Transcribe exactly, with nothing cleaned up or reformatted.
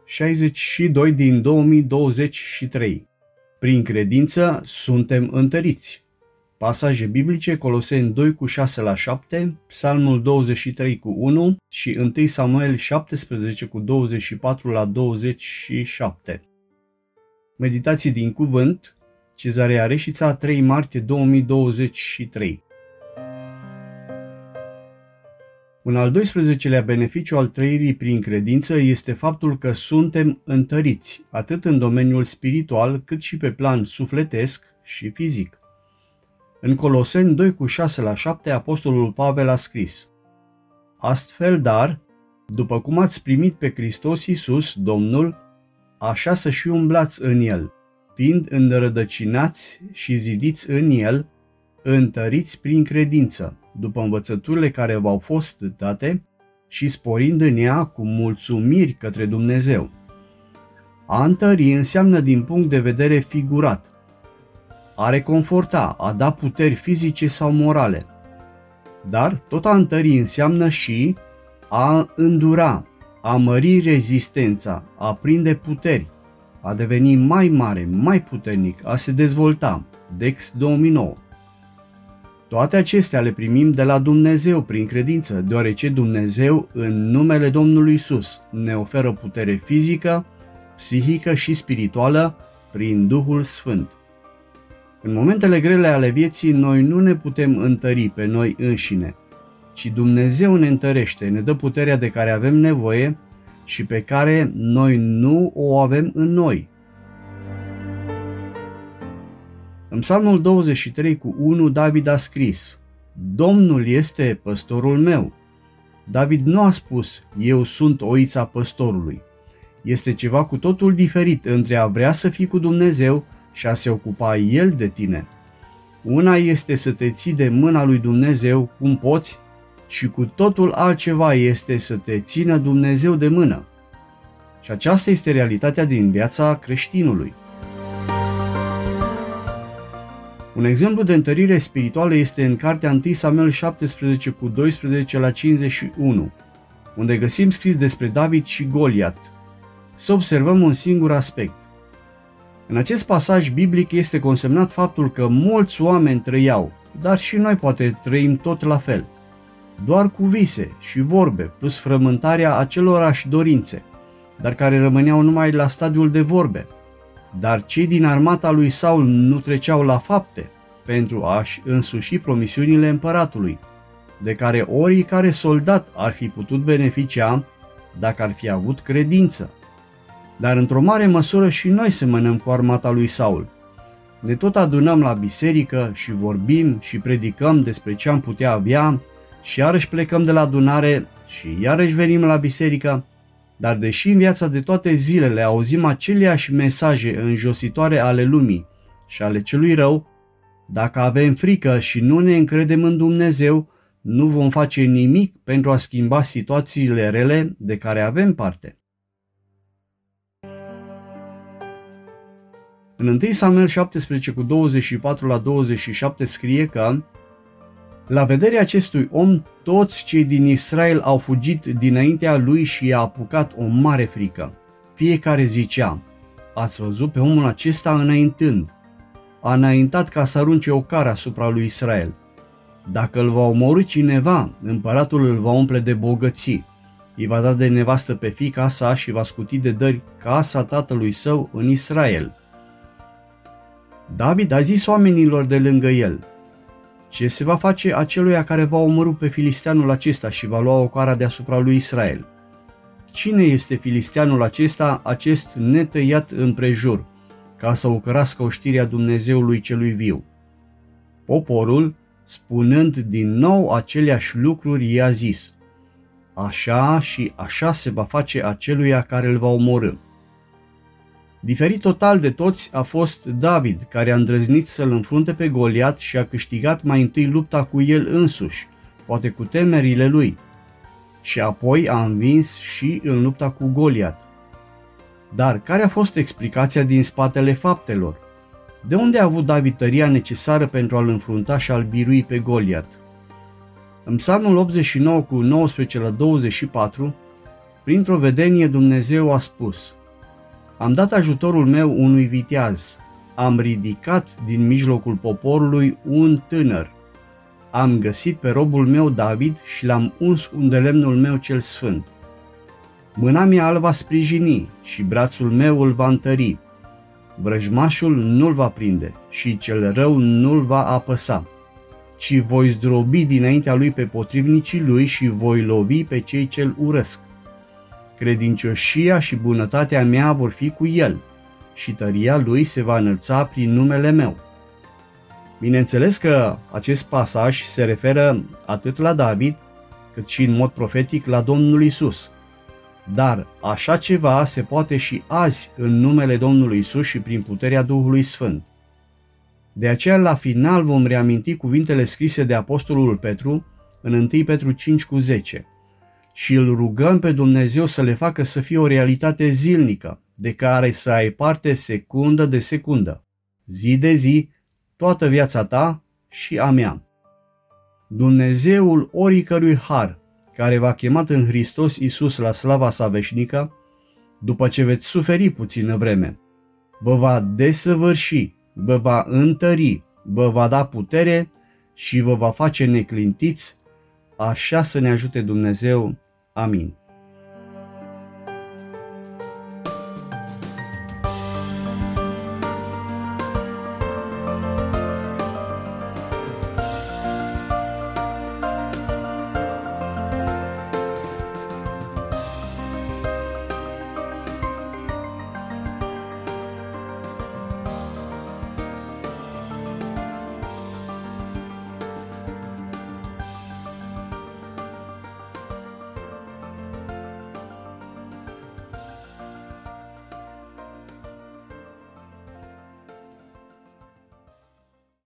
șaizeci și doi din două mii douăzeci și trei. Prin credință suntem întăriți. Pasaje biblice: Coloseni doi cu șase la șapte, Psalmul douăzeci și trei cu unu și unu Samuel șaptesprezece cu douăzeci și patru la douăzeci și șapte. Meditații din cuvânt, Cezarea Reșița, trei martie două mii douăzeci și trei. Un al doisprezecelea beneficiu al trăirii prin credință este faptul că suntem întăriți, atât în domeniul spiritual, cât și pe plan sufletesc și fizic. În Coloseni doi cu șase la șapte, apostolul Pavel a scris: Astfel, dar, după cum ați primit pe Hristos Iisus, Domnul, așa să și umblați în El, fiind înrădăcinați și zidiți în El, întăriți prin credință, după învățăturile care v-au fost date și sporind în ea cu mulțumiri către Dumnezeu. A întări înseamnă din punct de vedere figurat. A reconforta, a da puteri fizice sau morale. Dar tot a întări înseamnă și a îndura, a mări rezistența, a prinde puteri, a deveni mai mare, mai puternic, a se dezvolta. Dex două mii nouă. Toate acestea le primim de la Dumnezeu prin credință, deoarece Dumnezeu, în numele Domnului Iisus, ne oferă putere fizică, psihică și spirituală prin Duhul Sfânt. În momentele grele ale vieții, noi nu ne putem întări pe noi înșine, ci Dumnezeu ne întărește, ne dă puterea de care avem nevoie și pe care noi nu o avem în noi. În Psalmul douăzeci și trei cu unu, David a scris: Domnul este păstorul meu. David nu a spus: eu sunt oița păstorului. Este ceva cu totul diferit între a vrea să fii cu Dumnezeu și a se ocupa El de tine. Una este să te ții de mâna lui Dumnezeu cum poți și cu totul altceva este să te țină Dumnezeu de mână. Și aceasta este realitatea din viața creștinului. Un exemplu de întărire spirituală este în cartea unu Samuel șaptesprezece cu doisprezece la cincizeci și unu, unde găsim scris despre David și Goliat. Să observăm un singur aspect. În acest pasaj biblic este consemnat faptul că mulți oameni trăiau, dar și noi poate trăim tot la fel, doar cu vise și vorbe, plus frământarea acelorași dorințe, dar care rămâneau numai la stadiul de vorbe. Dar cei din armata lui Saul nu treceau la fapte pentru a-și însuși promisiunile împăratului, de care oricare soldat ar fi putut beneficia dacă ar fi avut credință. Dar într-o mare măsură și noi semănăm cu armata lui Saul. Ne tot adunăm la biserică și vorbim și predicăm despre ce am putea avea și iarăși plecăm de la adunare și iarăși venim la biserică. Dar deși în viața de toate zilele auzim aceleași mesaje înjositoare ale lumii și ale celui rău, dacă avem frică și nu ne încredem în Dumnezeu, nu vom face nimic pentru a schimba situațiile rele de care avem parte. În unu Samuel șaptesprezece cu douăzeci și patru la douăzeci și șapte scrie că: la vederea acestui om, toți cei din Israel au fugit dinaintea lui și i-a apucat o mare frică. Fiecare zicea: ați văzut pe omul acesta înaintând. A înaintat ca să arunce o cară asupra lui Israel. Dacă îl va omorî cineva, împăratul îl va umple de bogății. Îi va da de nevastă pe fiica sa și va scuti de dări casa tatălui său în Israel. David a zis oamenilor de lângă el: ce se va face aceluia care va omorî pe filisteanul acesta și va lua ocara deasupra lui Israel? Cine este filisteanul acesta, acest netăiat împrejur, ca să ocărască oștirea Dumnezeului celui viu? Poporul, spunând din nou aceleași lucruri, i-a zis: așa și așa se va face aceluia care îl va omorî. Diferit total de toți a fost David, care a îndrăznit să-l înfrunte pe Goliat și a câștigat mai întâi lupta cu el însuși, poate cu temerile lui, și apoi a învins și în lupta cu Goliat. Dar care a fost explicația din spatele faptelor? De unde a avut David tăria necesară pentru a-l înfrunta și a-l birui pe Goliat? În Psalmul optzeci și nouă cu nouăsprezece la douăzeci și patru, Printr-o vedenie Dumnezeu a spus: am dat ajutorul meu unui viteaz, am ridicat din mijlocul poporului un tânăr, am găsit pe robul meu David și l-am uns unde lemnul meu cel sfânt. Mâna mea îl va sprijini și brațul meu îl va întări. Vrăjmașul nu-l va prinde și cel rău nu-l va apăsa, ci voi zdrobi dinaintea lui pe potrivnicii lui și voi lovi pe cei ce-l urăsc. Credincioșia și bunătatea mea vor fi cu el și tăria lui se va înălța prin numele meu. Bineînțeles că acest pasaj se referă atât la David, cât și în mod profetic la Domnul Isus. Dar așa ceva se poate și azi în numele Domnului Isus și prin puterea Duhului Sfânt. De aceea la final vom reaminti cuvintele scrise de Apostolul Petru în întâi Petru cinci cu zece. Și îl rugăm pe Dumnezeu să le facă să fie o realitate zilnică, de care să ai parte secundă de secundă, zi de zi, toată viața ta și a mea. Dumnezeul oricărui har, care v-a chemat în Hristos Iisus la slava sa veșnică, după ce veți suferi puțină vreme, vă va desăvârși, vă va întări, vă va da putere și vă va face neclintiți, așa să ne ajute Dumnezeu. Amin.